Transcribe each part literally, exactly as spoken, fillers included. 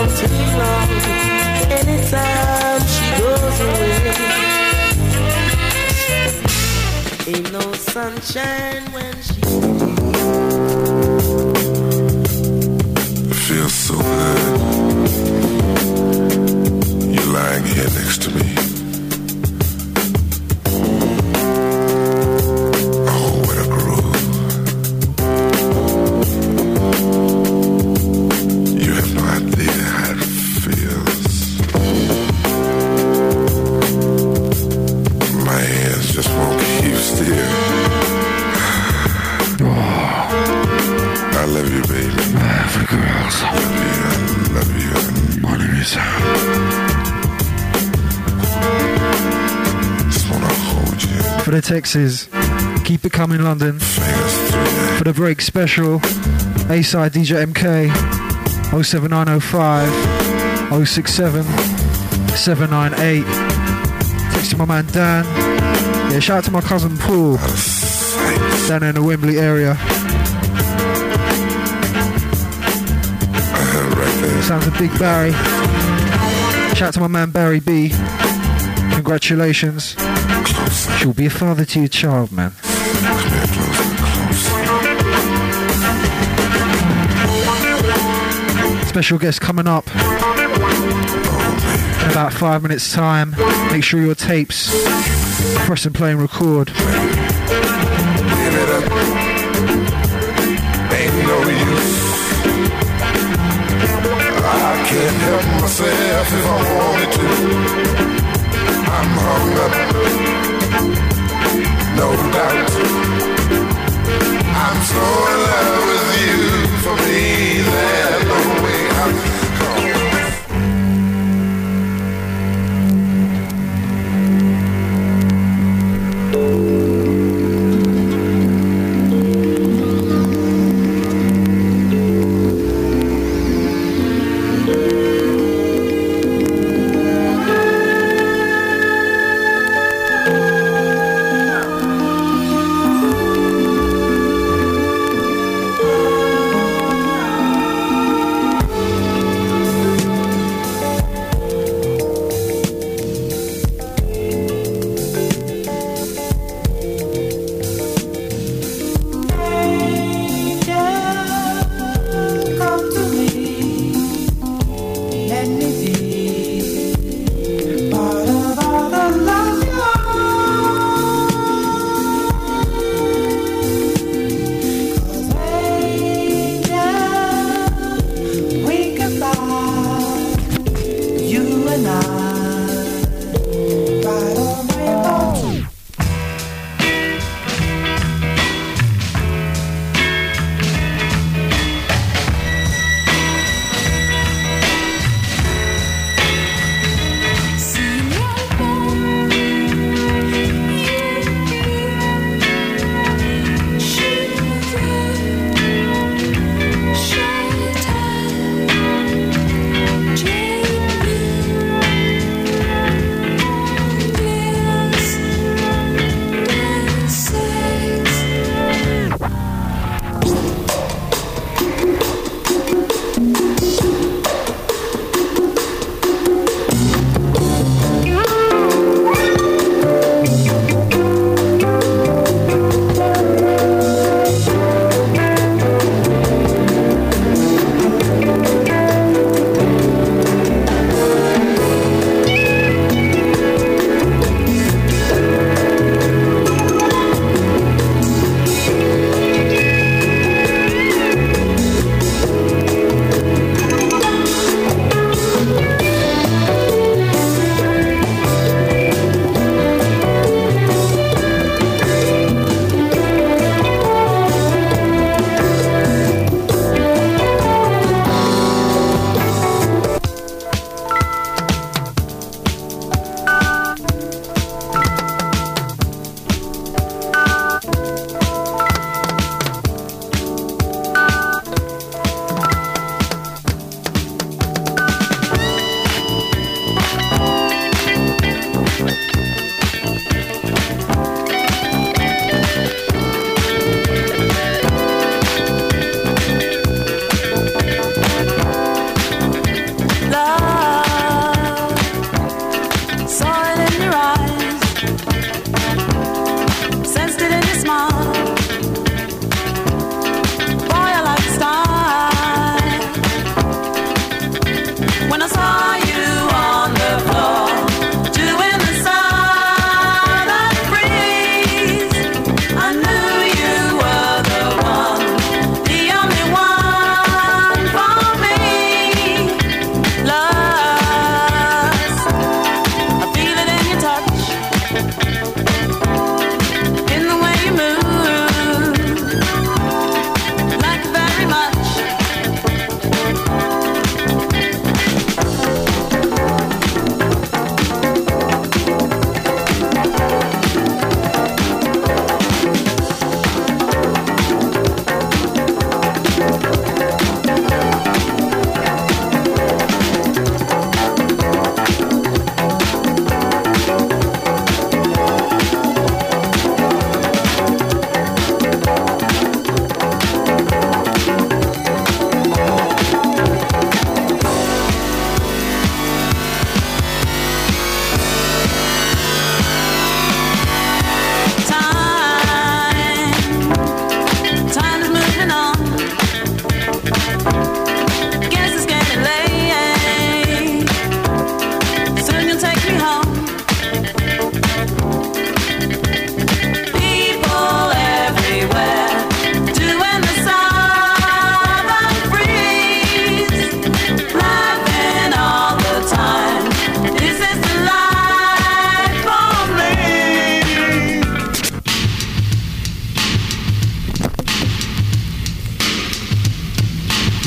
something wrong anytime she goes away. Ain't no sunshine when she feels so good. You're lying here next to me. Oh, what a groove. You have no idea how it feels. My hands just won't keep still. I love you, baby. Every girls. I love you, I love you. My name is just wanna hold you. For the Texas, keep it coming, London. For the break special, A-side D J M K, oh seven nine oh five, oh six seven, seven nine eight. Text to my man Dan. Yeah, shout out to my cousin Paul, down in the Wembley area. Sounds of Big Barry. Shout out to my man Barry B. Congratulations. She'll be a father to your child, man. Special guest coming up in about five minutes time. Make sure your tapes press and play and record. Give it up. Ain't no use. I can't help myself if I wanted to. I'm hung up, no doubt. I'm so in love with you. For me, there's no way out.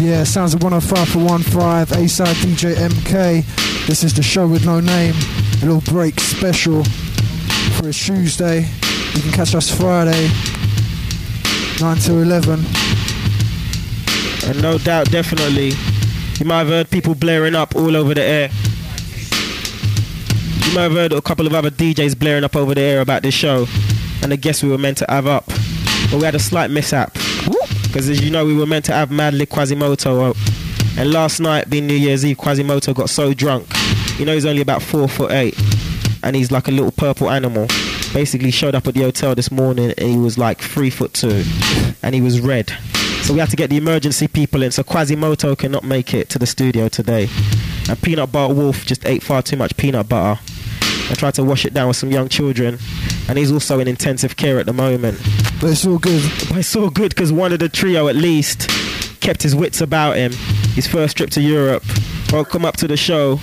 Yeah, sounds of one oh five for one five, A-side D J M K. This is the show with no name, a little break special for a Tuesday. You can catch us Friday, nine to eleven. And no doubt, definitely, you might have heard people blaring up all over the air. You might have heard a couple of other D Js blaring up over the air about this show and the guests we were meant to have up. But we had a slight mishap. Because as you know, we were meant to have Madlib Quasimoto. And last night, being New Year's Eve, Quasimoto got so drunk. You know, he's only about four foot eight. And he's like a little purple animal. Basically showed up at the hotel this morning and he was like three foot two. And he was red. So we had to get the emergency people in. So Quasimoto cannot make it to the studio today. And Peanut Butter Wolf just ate far too much peanut butter. I tried to wash it down with some young children. And he's also in intensive care at the moment. But it's all good. But it's all good because one of the trio at least kept his wits about him. His first trip to Europe. Welcome up to the show,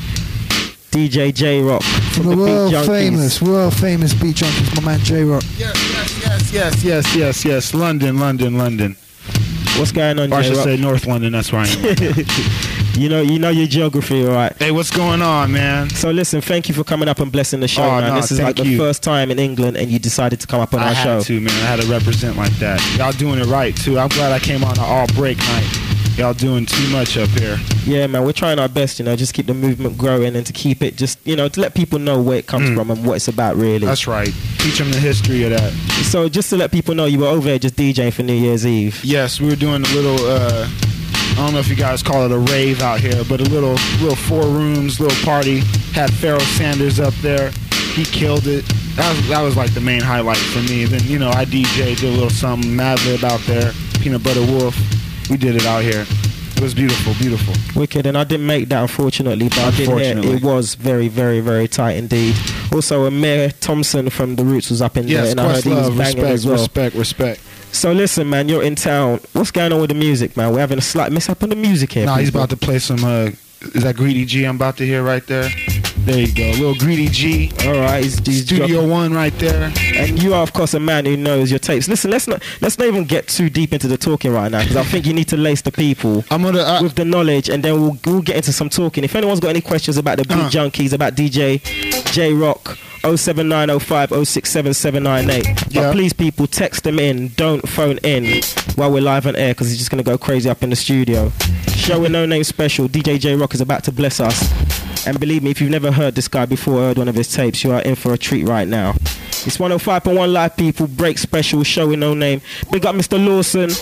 D J J-Rock. From, from the, the world famous, world famous Beat Junkies, my man J-Rock. Yes, yes, yes, yes, yes, yes, yes. London, London, London. What's going on, Or I should J-Rock? say North London, that's where I am. Right You know, you know your geography, all right? Hey, what's going on, man? So listen, thank you for coming up and blessing the show, oh, man. No, this is like the you. first time in England, and you decided to come up on I our had show. to, man. I had to represent like that. Y'all doing it right too. I'm glad I came on an all break night. Y'all doing too much up here. Yeah, man, we're trying our best, you know, just keep the movement growing and to keep it just, you know, to let people know where it comes Mm. from and what it's about, really. That's right. Teach them the history of that. So just to let people know, you were over there just DJing for New Year's Eve. Yes, we were doing a little. Uh, I don't know if you guys call it a rave out here, but a little, little four rooms, little party. Had Pharoah Sanders up there. He killed it. That was, that was like the main highlight for me. Then, you know, I D J'd, did a little something, Madlib out there, Peanut Butter Wolf. We did it out here. It was beautiful, beautiful. Wicked, and I didn't make that, unfortunately, but I did hear it was very, very, very tight indeed. Also, Amir Thompson from The Roots was up in Yes, there, and I heard he was banging respect, as well. respect, respect. So listen, man, you're in town. What's going on with the music, man? We're having a slight mishap on the music here. Nah, he's people. about to play some, uh, is that Greedy G I'm about to hear right there? There you go, little Greedy G. All right, he's, he's Studio dropping. One right there. And you are, of course, a man who knows your tapes. Listen, let's not let's not even get too deep into the talking right now, because I think you need to lace the people I'm gonna uh, with the knowledge, and then we'll we'll get into some talking. If anyone's got any questions about the Beat Uh. Junkies, about D J J-Rock, oh seven nine oh five oh six seven seven nine eight. But Yeah. please, people, text them in. Don't phone in while we're live on air, because it's just going to go crazy up in the studio. Show with no name special. D J J-Rock is about to bless us. And believe me, if you've never heard this guy before, heard one of his tapes, you are in for a treat right now. It's one oh five point one live, people. Break special. Show with no name. Big up Mister Lawson.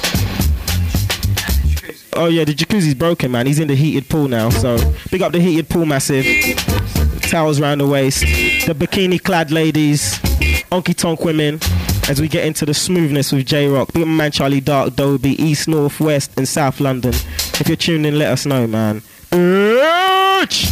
Oh yeah, the jacuzzi's broken, man. He's in the heated pool now. So big up the heated pool, massive. Towels round the waist. The bikini clad ladies. Honky tonk women. As we get into the smoothness with J-Rock. Big up my man Charlie Dark, Dobie, East, North, West and South London. If you're tuned in, let us know, man. Urge!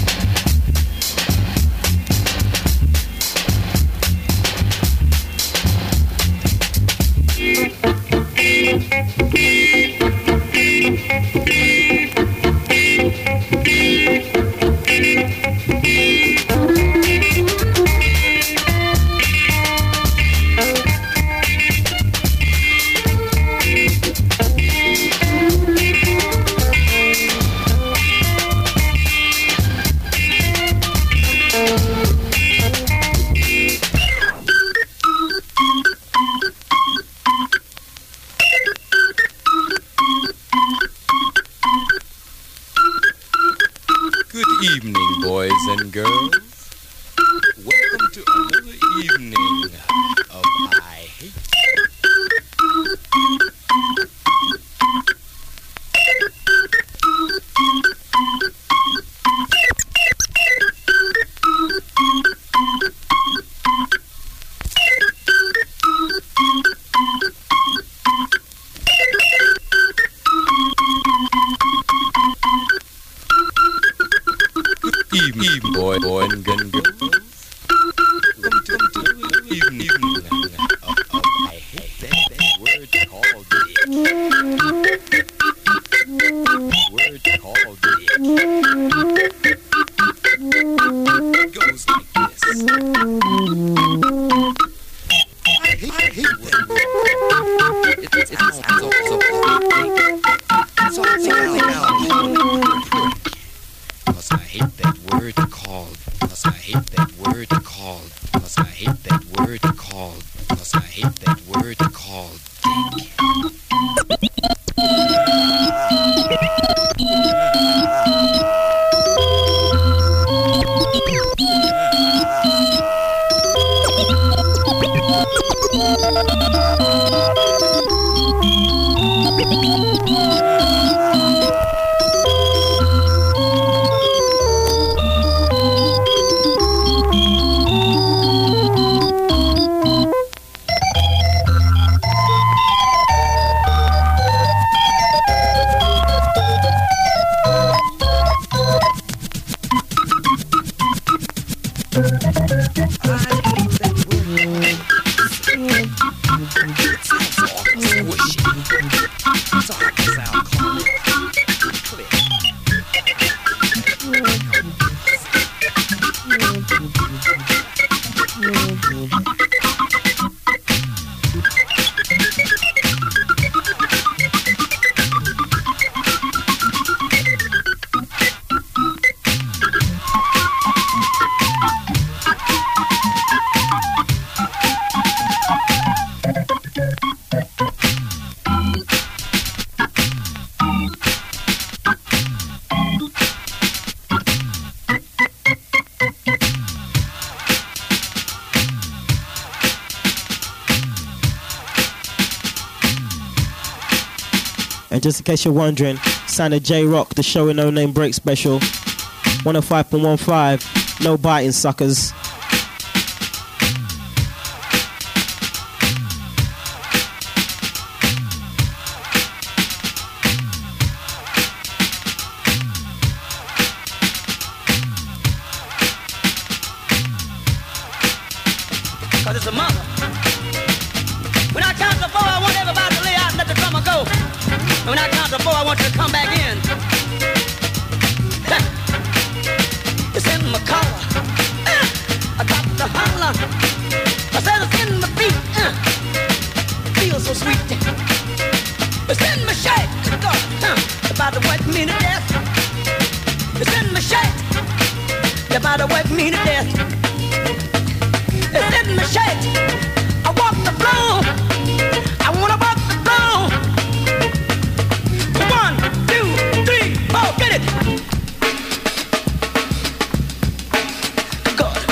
Good evening, boys and girls. Welcome to another evening of I Hate. Evening, boy, boy, and girls. Welcome to another evening of, of I hate that, that word called it. Word called it. It goes like this. I hate, I hate that word. It, it, it sounds so, so, so, so, so, so, Cause I hate that word called. Cause I hate that word called. Cause I hate that word called. Cause I hate that word called. And just in case you're wondering, sign of J-Rock, the show with no name break special. one oh five point one five, no biting suckers. Cause it's a mother. When I count to four, I want everybody to lay out and let the drummer go. And when I count to four, I want you to come back in. It's in my collar. I got to holler. I said it's in my feet. Feels so sweet. It's in my shape. God, about to wake me to death. It's in my shape. You're about to wake me to death. It's in my shape. I walk the floor. I wanna walk the floor. One, two, three, four, get it. God.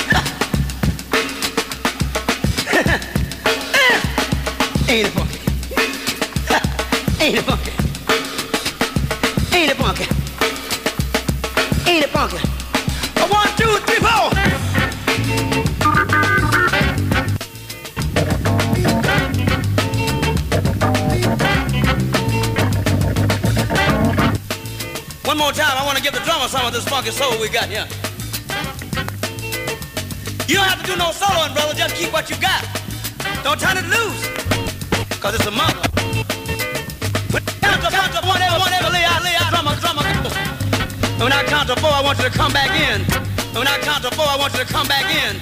Ain't it funky? Ain't it funky? Ain't it funky? Ain't it funky? One, two, three, four. One more time, I want to give the drummer some of this funky soul we got here. You don't have to do no soloing, brother. Just keep what you got. Don't turn it loose, cause it's a mother. When I count to count to one, ever, one, ever, lay out, lay out, drummer, drummer. And when I count to four, I want you to come back in. And when I count to four, I want you to come back in.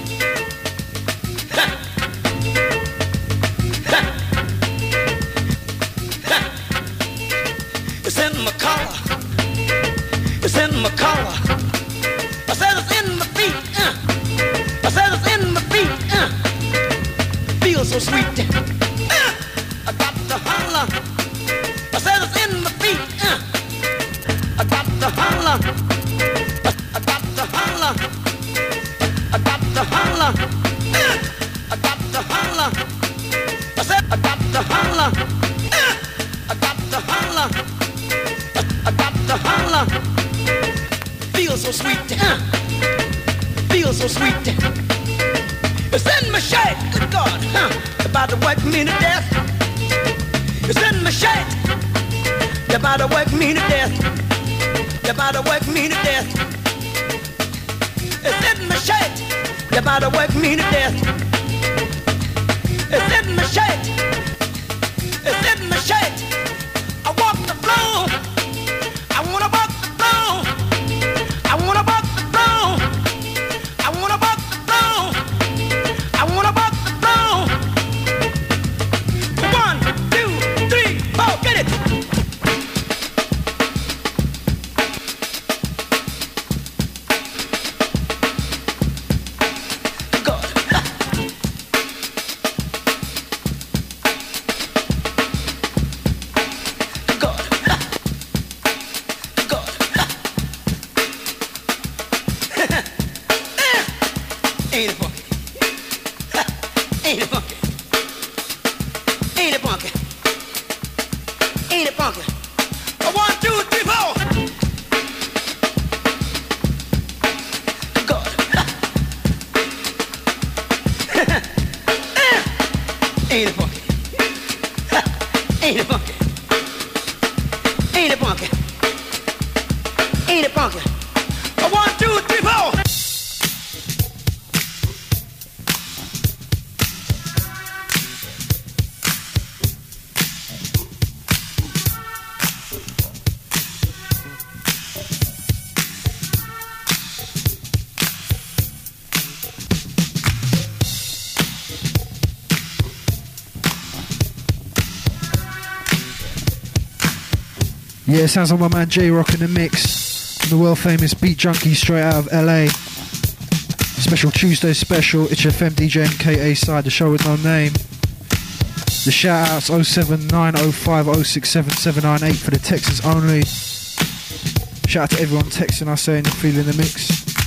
It's in my collar. It's in my collar. I said it's in my feet. Uh. I said it's in my feet. Uh. Feels so sweet. Uh. I got to holler. I said it's in my feet. Uh. I got to holler. I, I got to holler. I got to holler. Uh. I got to holler. I said I got to holler. Uh. I got to holler. I got to holler. Feels so sweet. Uh. Feels so sweet. It's in my shape. Good God. Huh. About to wake me to death. It's in my shape. You're about to wake me to death. You're about to wake me to death. It's in my shape. You're about to wake me to death. It's in my shape. It's in my shape. I walk the floor. I wanna walk the floor. I wanna walk the floor. I wanna walk the floor. I wanna walk the floor. One, two, three, four, get it. Ain't it funky? A one, two, three, four. Yeah, sounds like my man J-Rock in the mix. The world famous Beat Junkie straight out of L A. Special Tuesday special, H F M D J M K A side, the show with no name. The shout outs oh seven nine oh five oh six seven seven nine eight for the Texans only. Shout out to everyone texting us saying they're feeling the mix.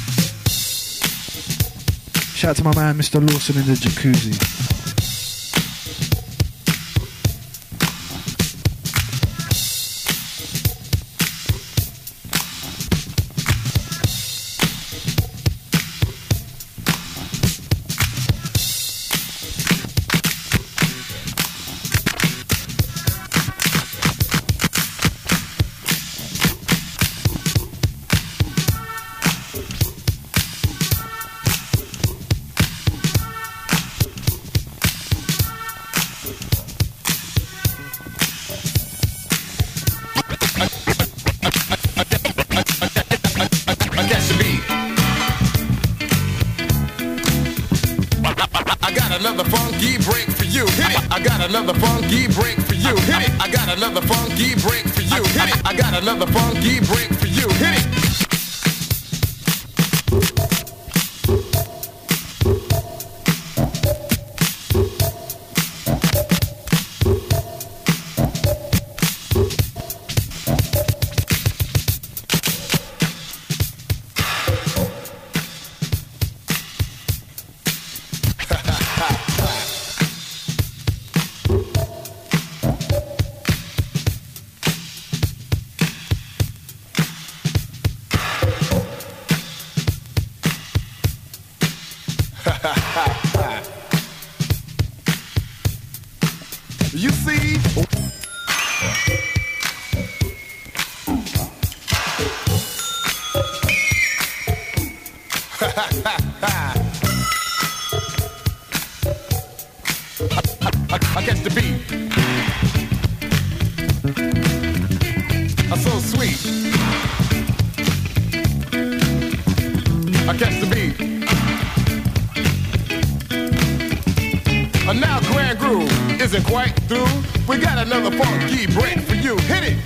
Shout out to my man Mister Lawson in the jacuzzi. Another funky break for you. Hit it. You see? I, I catch the beat. I'm so sweet. I catch the beat. And now Grand Groove isn't quite through. We got another funky break for you. Hit it.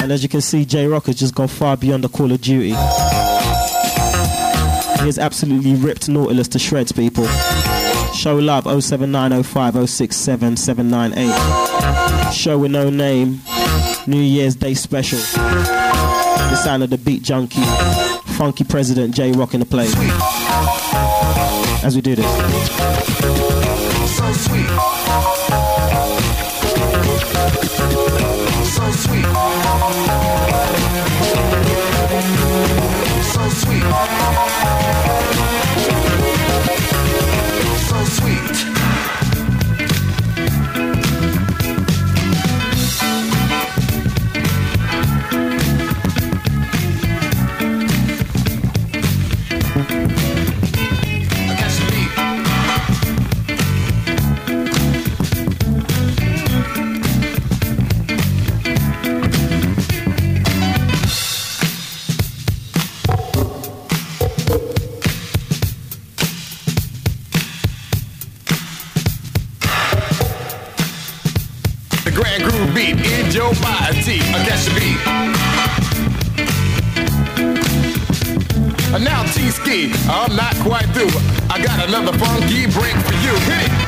And as you can see, J-Rock has just gone far beyond the Call of Duty. He has absolutely ripped Nautilus to shreds, people. Show love oh seven nine oh five oh six seven seven nine eight. Show with no name. New Year's Day special. The sound of the beat junkie. Funky President J-Rock in the place. As we do this. So sweet. So sweet. So sweet. So sweet. Grand groove beat in your body. Against the beat. Now T-Ski, I'm not quite through. I got another funky break for you. Hit it.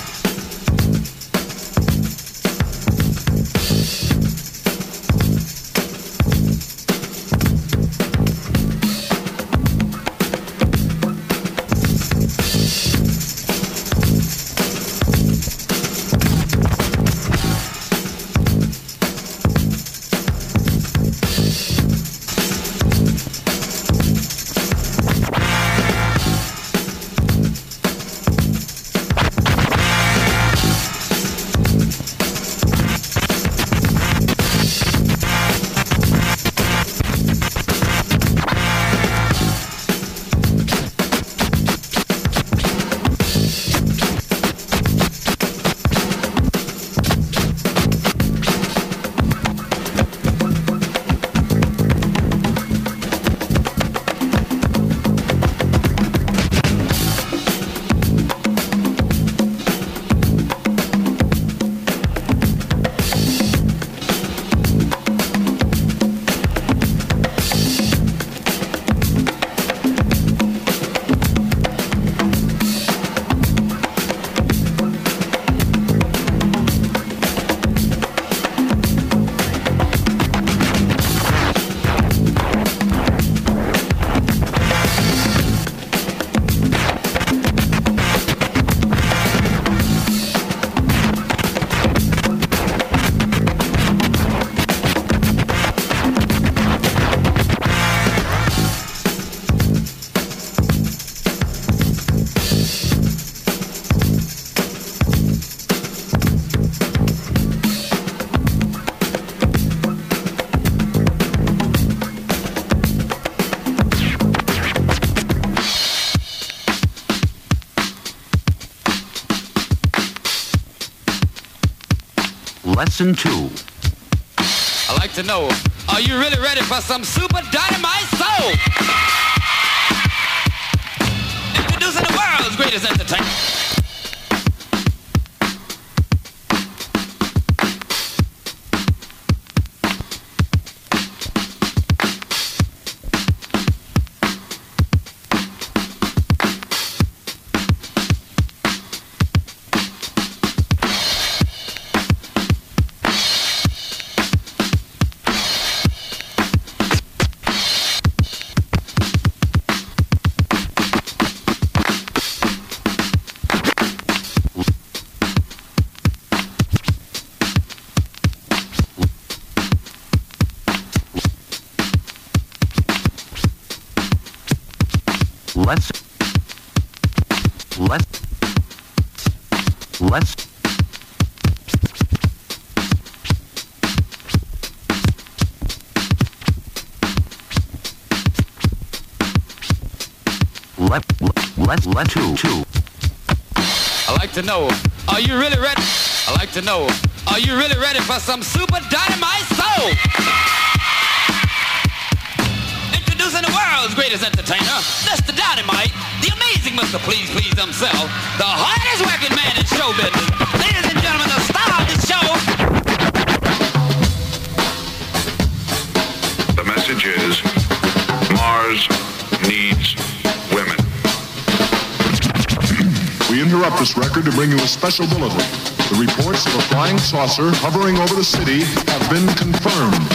Lesson two. I'd like to know, are you really ready for some super dynamite soul? Introducing the world's greatest entertainer. Let's let's let's let let let two two. I'd like to know, are you really ready? I'd like to know, are you really ready for some super dynamite soul? Introducing the world's greatest entertainer, Mister Dynamite, the amazing Mister Please Please himself, the hardest working man in show business. Ladies and gentlemen, the star of the show. this record to bring you a special bulletin. The reports of a flying saucer hovering over the city have been confirmed.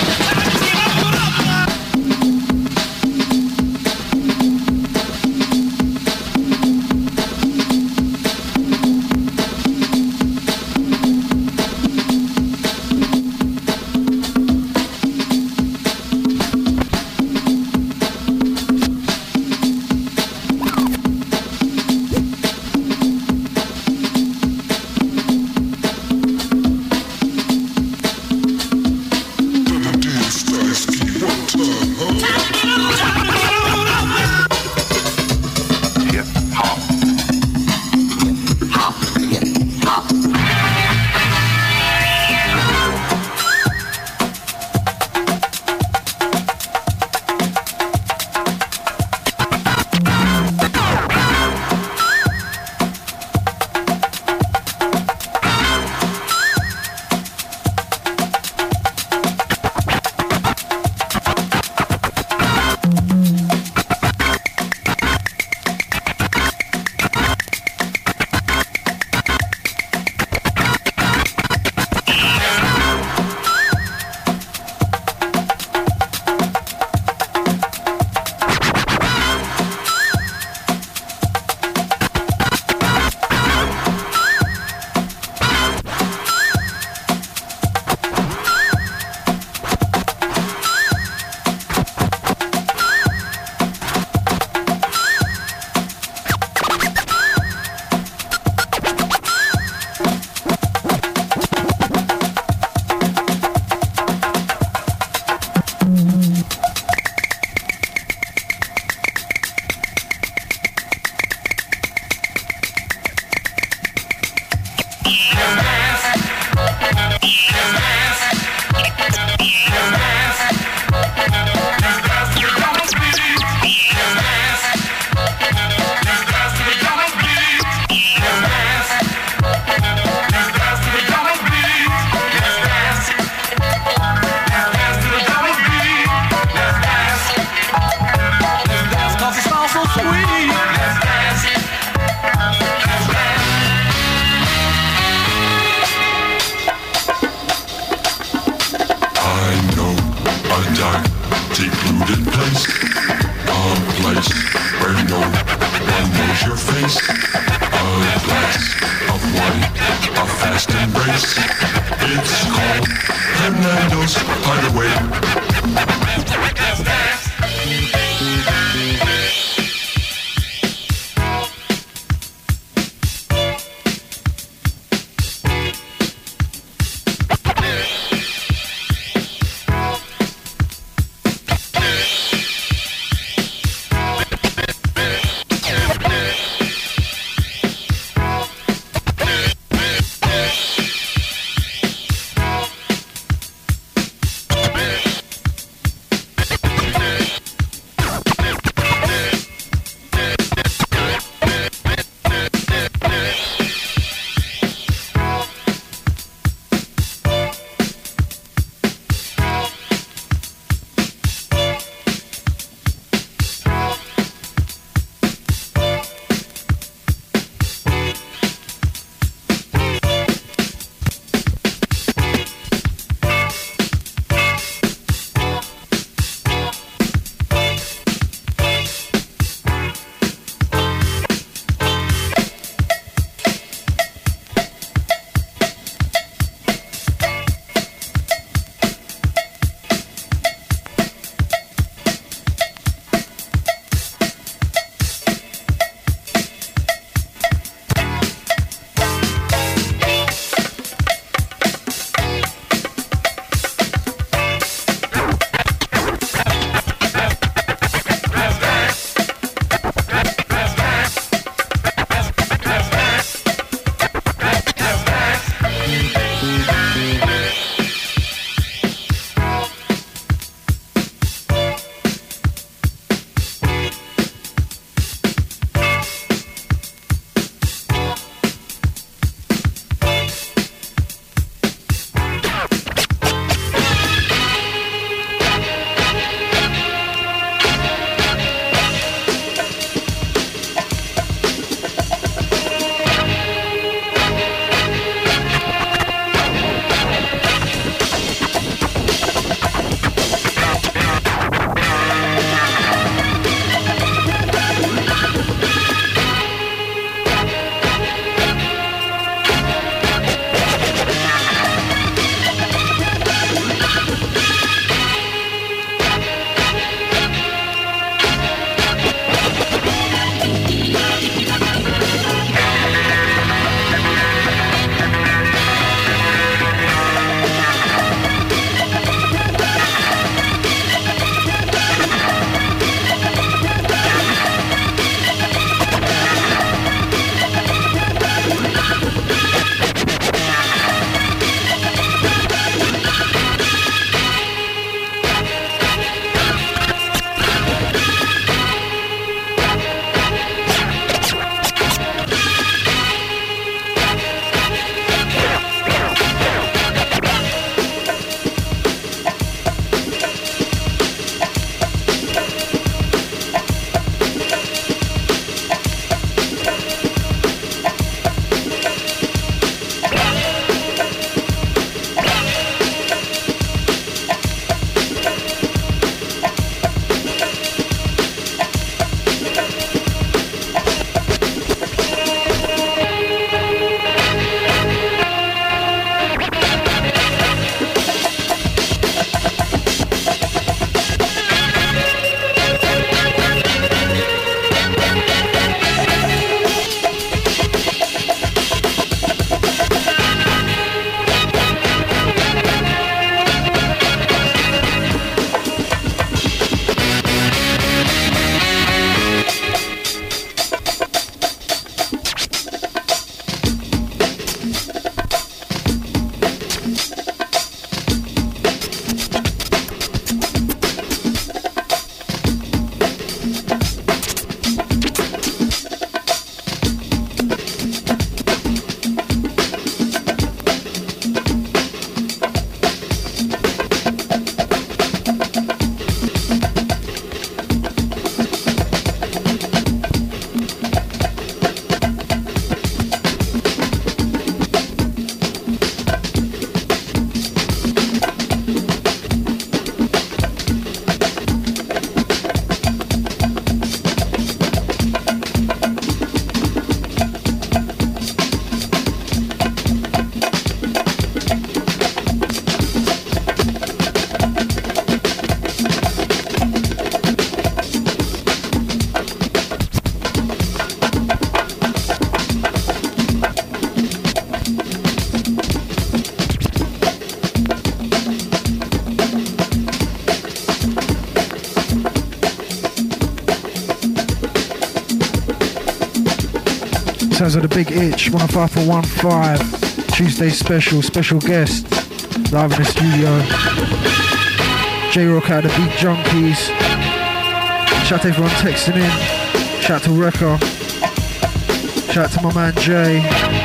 Sounds of the Big Itch, one oh five point one five. Tuesday special, special guest. Live in the studio. J-Rock out of the Beat Junkies. Shout out to everyone texting in. Shout out to Rekka. Shout out to my man Jay.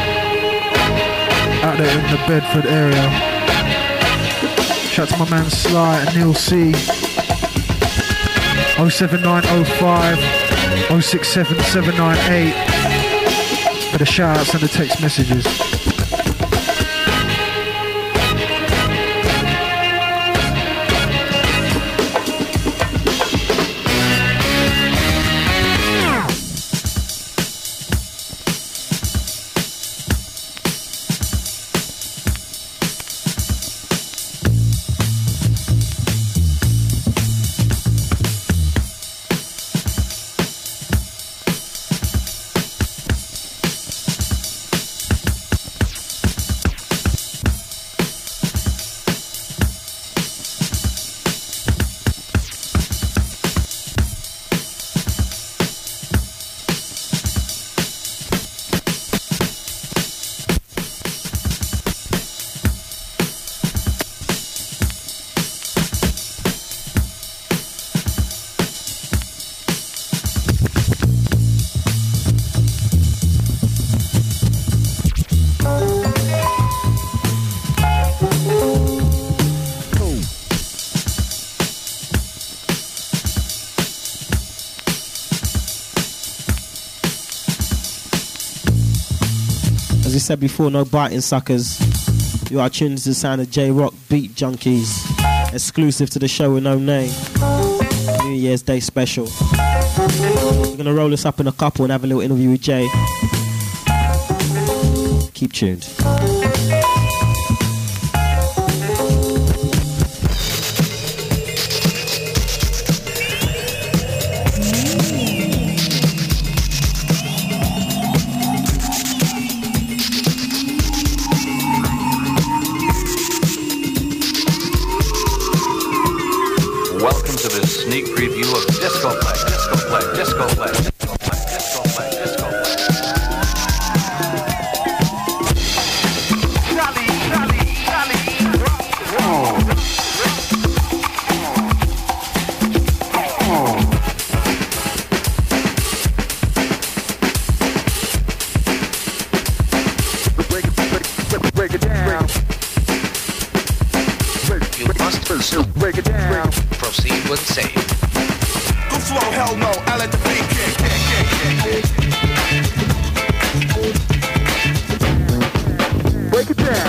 Out there in the Bedford area. Shout out to my man Sly and Neil C. oh seven nine oh five oh six seven seven nine eight for the shout outs and the text messages. As we said before, no biting suckers. You are tuned to the sound of J-Rock Beat Junkies, exclusive to the show with no name. New Year's Day special. We're gonna roll this up in a couple and have a little interview with Jay. Keep tuned. Welcome to this sneak preview of Disco Play, Disco Play, Disco Play, Disco Play, Disco Play, Disco Play. Charlie, Charlie, Charlie, Break it, break, break, break it down. You must pursue, Break it down. proceed with save. Go slow, hell no. I let the beat kick, kick, kick, kick. Break it down.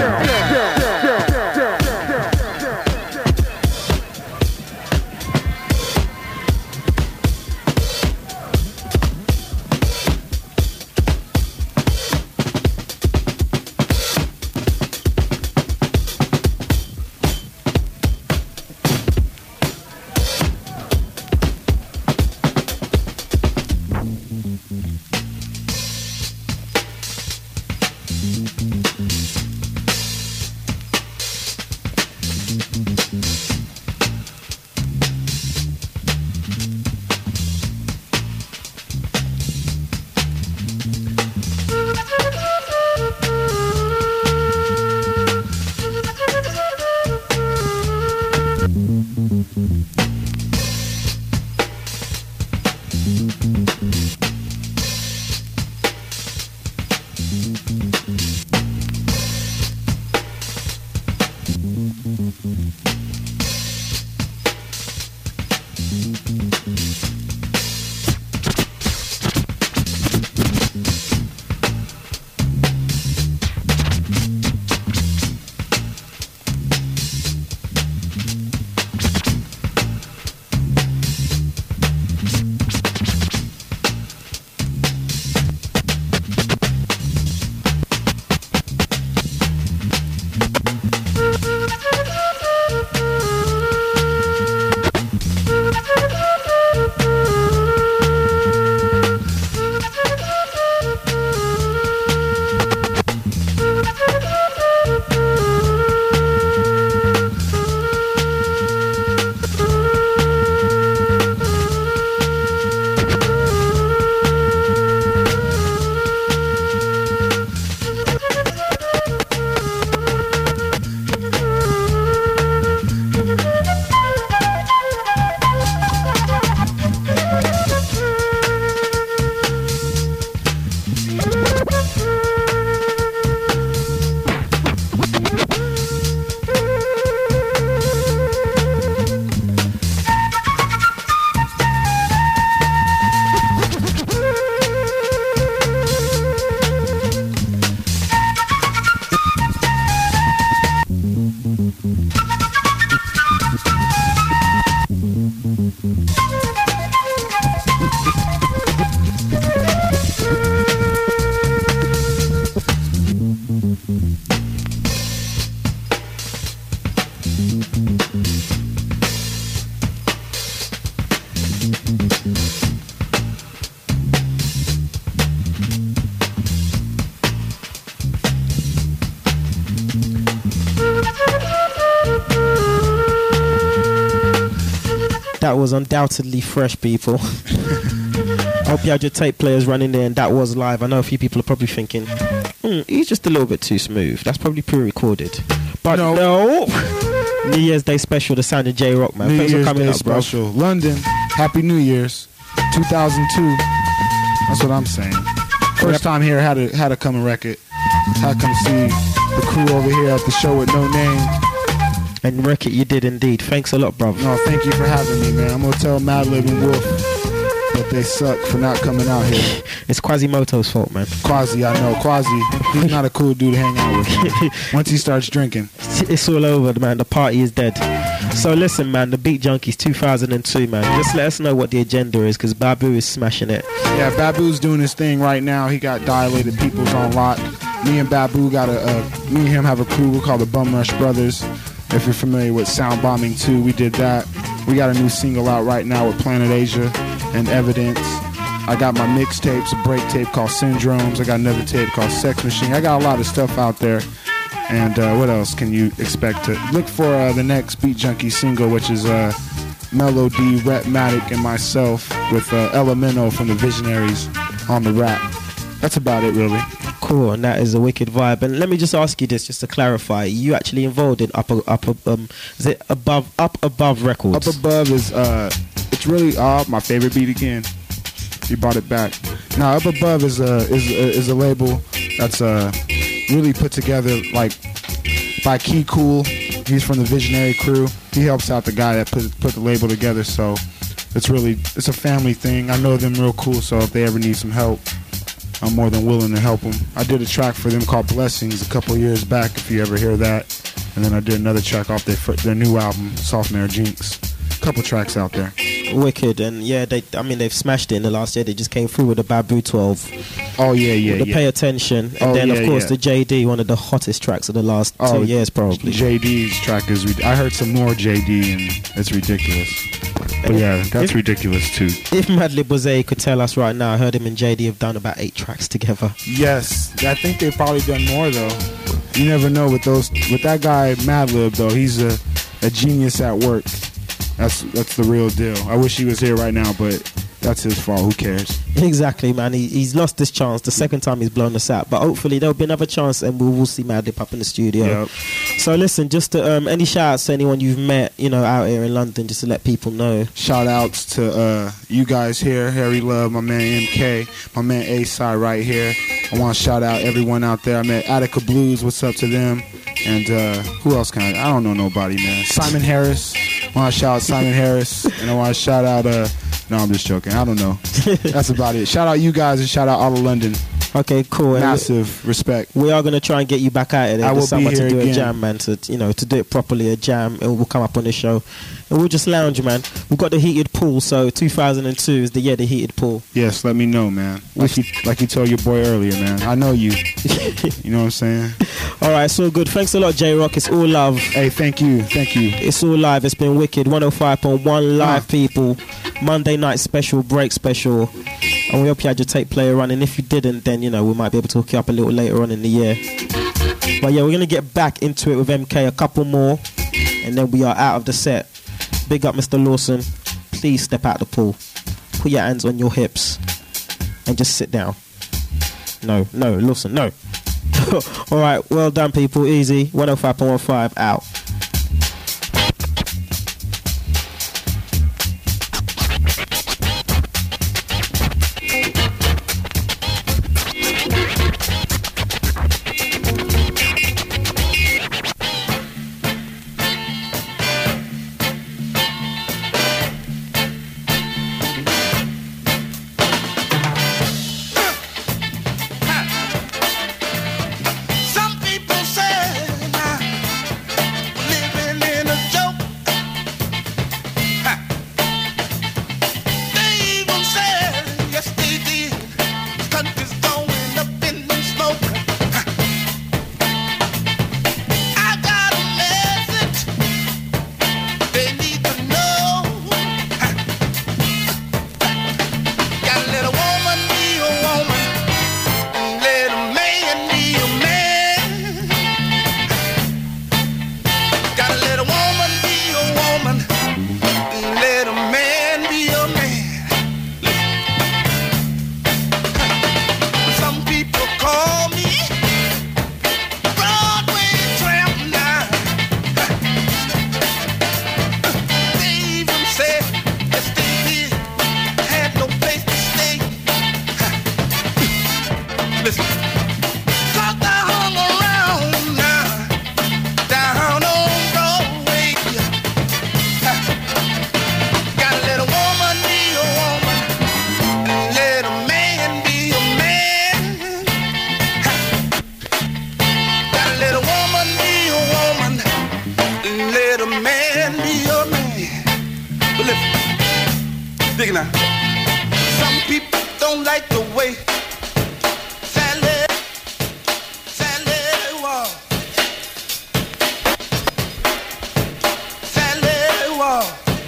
That was undoubtedly fresh, people. I hope you had your tape players running there and that was live. I know a few people are probably thinking, hmm, he's just a little bit too smooth. That's probably pre-recorded. But no. no. New Year's Day special, the sound of J-Rock, man. New Thanks Year's for coming Day up, bro. special. London, Happy New Year's, two thousand two. That's what I'm saying. First time here, had to had to come and wreck it. Had to come see the crew over here at the show with no name. And wreck it, you did indeed. Thanks a lot, brother. No, thank you for having me, man. I'm gonna tell Madlib and Wolf that they suck for not coming out here. It's Quasimoto's fault, man. Quasi, I know. Quasi, he's not a cool dude to hang out with, man. Once he starts drinking. It's all over, man. The party is dead. So listen, man, the Beat Junkies two thousand two, man. Just let us know what the agenda is, because Babu is smashing it. Yeah, Babu's doing his thing right now. He got Dilated Peoples on lock. Me and Babu got a, uh, me and him have a crew called the Bum Rush Brothers. If you're familiar with Sound Bombing two, we did that. We got a new single out right now with Planet Asia and Evidence. I got my mixtapes, a break tape called Syndromes. I got another tape called Sex Machine. I got a lot of stuff out there. And uh, what else can you expect to look for? Uh, the next Beat Junkie single, which is uh, Melody, Rap-Matic, and myself with uh, Elemento from the Visionaries on the rap. That's about it, really. Cool, and that is a wicked vibe. And let me just ask you this, just to clarify: you actually involved in Up Up um, is it above Up Above Records? Up Above is uh, it's really uh my favorite beat again. You brought it back. Now Up Above is a is a, is a label that's uh really put together like by Key Cool. He's from the Visionary crew. He helps out the guy that put put the label together. So it's really it's a family thing. I know them real cool. So if they ever need some help, I'm more than willing to help them. I did a track for them called Blessings a couple years back, if you ever hear that. And then I did another track off their their new album, Sophomore Jinx. A couple tracks out there. Wicked, and yeah, they I mean they've smashed it in the last year. They just came through with the Babu twelve. Oh yeah, yeah, the yeah. Pay Attention, and oh, then yeah, of course yeah. the J D, one of the hottest tracks of the last oh, two years probably. J D's track is. Re- I heard some more J D, and it's ridiculous. But yeah, that's if, ridiculous too. If Madlib Boze could tell us right now, I heard him and J D have done about eight tracks together. Yes, I think they've probably done more though. You never know with those. With that guy Madlib though, he's a, a genius at work. That's that's the real deal. I wish he was here right now, but that's his fault. Who cares? Exactly, man. He, he's lost this chance. The second time he's blown us out. But hopefully there'll be another chance and we'll, we'll see Madlib up in the studio. Yep. So listen, just to, um, any shout outs to anyone you've met, you know, out here in London, just to let people know. Shout outs to uh, you guys here, Harry Love, my man M K, my man A-Side right here. I want to shout out everyone out there. I met Attica Blues. What's up to them? And uh, who else can I? I don't know nobody, man. Simon Harris. I want to shout out Simon Harris. And I want to shout out... Uh, no, I'm just joking. I don't know. That's about it. Shout out you guys and shout out all of London. Okay, cool. Massive respect. We are going to try and get you back out of there. I will this summer be here to do again. a jam, man. To, you know, to do it properly, a jam. And we'll come up on the show. And we'll just lounge, man. We've got the heated pool. So two thousand two is the year the heated pool. Yes, let me know, man. Like you, like you told your boy earlier, man. I know you. You know what I'm saying? All right, it's all good. Thanks a lot, J-Rock. It's all love. Hey, thank you. Thank you. It's all live. It's been wicked. one oh five point one live, uh. people. Monday night special, break special. And we hope you had your tape player running. If you didn't, then, you know, we might be able to hook you up a little later on in the year. But yeah, we're going to get back into it with M K, a couple more. And then we are out of the set. Big up, Mister Lawson. Please step out the pool. Put your hands on your hips. And just sit down. No, no, Lawson, no. All right, well done, people. Easy. one oh five point one five out. Some people say, nah, now. Some people don't like the way Sally, Sally walk. Sally walk.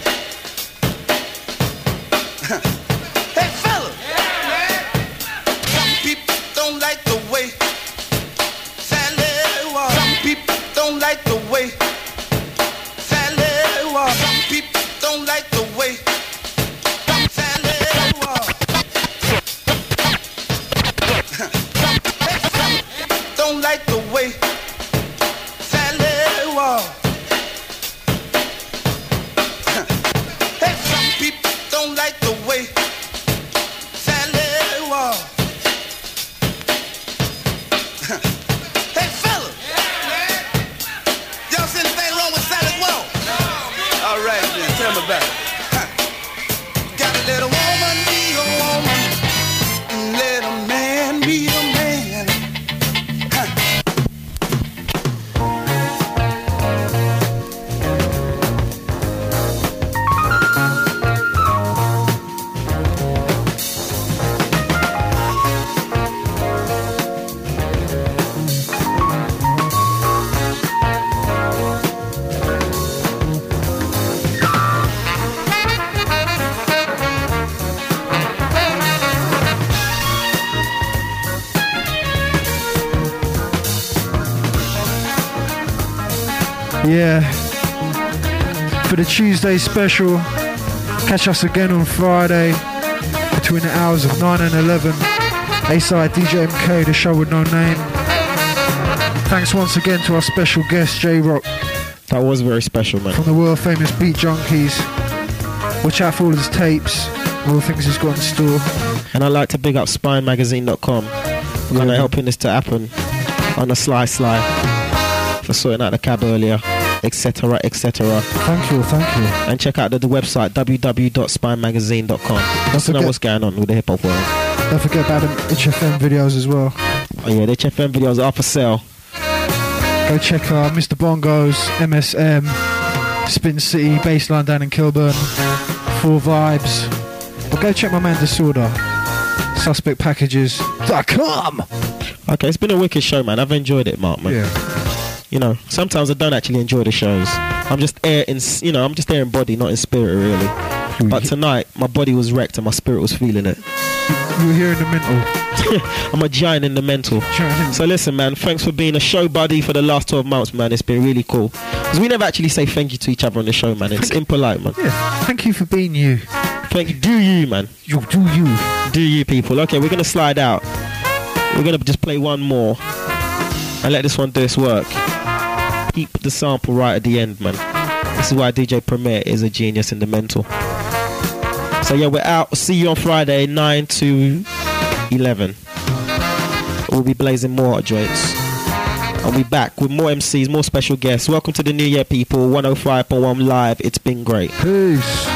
Hey fella, some people don't like the way Sally walk. Some people don't like the way Sally walk. Some people don't like the way Sally walk. Don't like the way Sally walk. Hey, some people don't like the way Sally walk. Hey, fella, y'all see anything wrong with Sally's walk? All right, then, tell me about it. Got to let a woman be a woman, and let a man be a man. Yeah. For the Tuesday special, catch us again on Friday between the hours of nine and eleven. A-side D J M K, the show with no name. Thanks once again to our special guest, J-Rock. That was very special, man. From the world famous Beat Junkies. Watch out for all his tapes, all the things he's got in store. And I'd like to big up spine magazine dot com. We're kind of helping this to happen on the sly sly. For sorting out the cab earlier, etc, et cetera. Thank you, thank you. And check out the, the website w w w dot spine magazine dot com. Just to know what's going on with the hip hop world. Don't forget about the H F M videos as well. Oh yeah, the H F M videos are for sale. Go check out Mister Bongo's, M S M, Spin City, Baseline down in Kilburn, Four Vibes. But go check my man Disorder, suspect packages dot com. Okay, it's been a wicked show, man. I've enjoyed it, Mark, man. Yeah. You know, sometimes I don't actually enjoy the shows. I'm just there in, you know, I'm just there in body, not in spirit, really. But tonight, my body was wrecked and my spirit was feeling it. You were here in the mental. I'm a giant in the mental. So listen, man, thanks for being a show buddy for the last twelve months, man. It's been really cool. Because we never actually say thank you to each other on the show, man. It's thank impolite, man. Yeah, thank you for being you. Thank you. Do you, man. You do you. Do you, people. Okay, we're going to slide out. We're going to just play one more and let this one do its work. Keep the sample right at the end, man. This is why D J Premier is a genius in the mental. So yeah, we're out. See you on Friday, nine to eleven. We'll be blazing more joints. I'll be back with more M Cs, more special guests. Welcome to the new year, people. one oh five point one live. It's been great. Peace.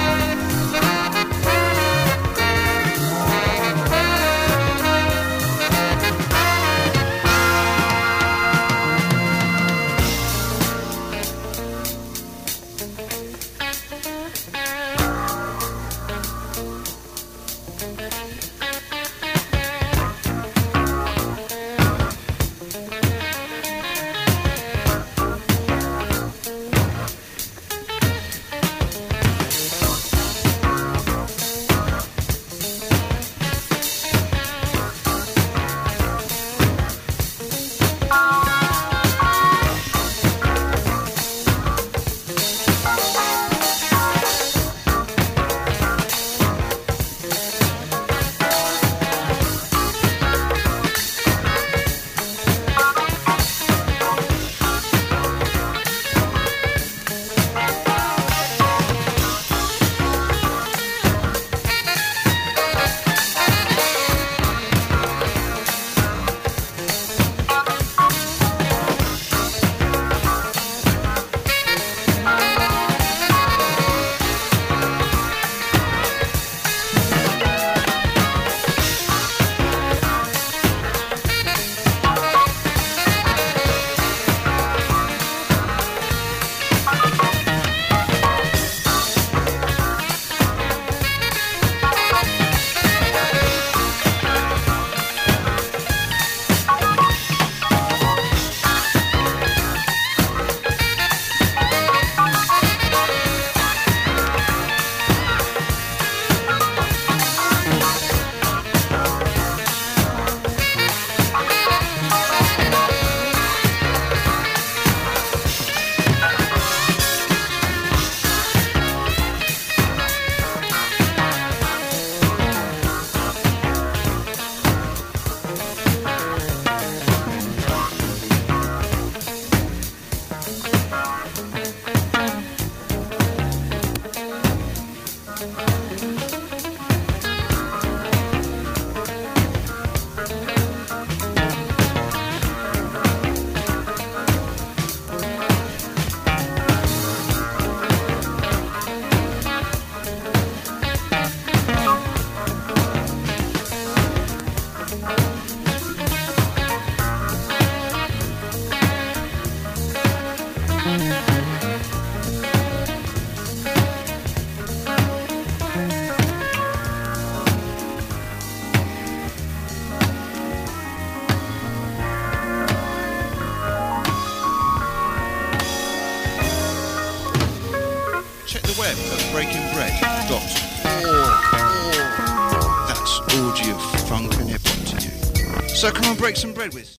breakingbread dot org. That's orgy of funk and hip hop to you. So come on, break some bread with.